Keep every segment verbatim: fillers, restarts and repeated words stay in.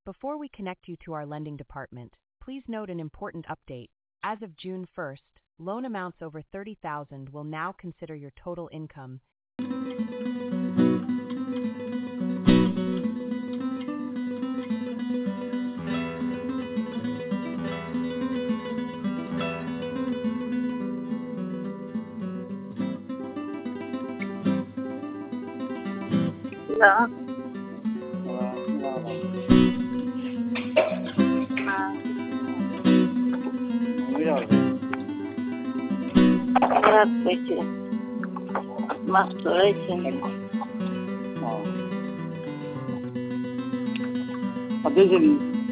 Before we connect you to our lending department, please note an important update. As of June first, loan amounts over thirty thousand will now consider your total income. Hello. Здравствуйте. Здравствуйте. Подъезжали?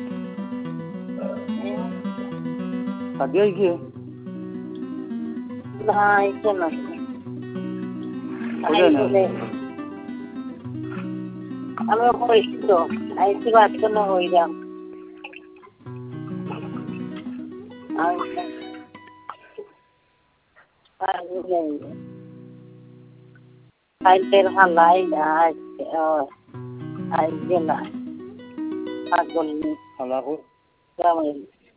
Подъезжали? Да, это нас. Куда надо? আমি হইছি তো আইসি বাদ কেন হইলাম কালকের হালাই আজকে আজকে না পাগল নি হালাকো গ্রামে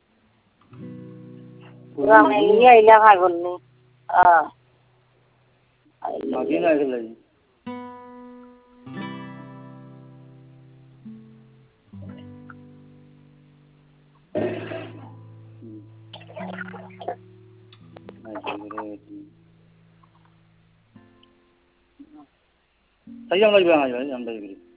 গ্রামে নিয়ে আইলা পাগল নি আহ মাগিনা আইলা Saya yang lagi banyak, yang lagi.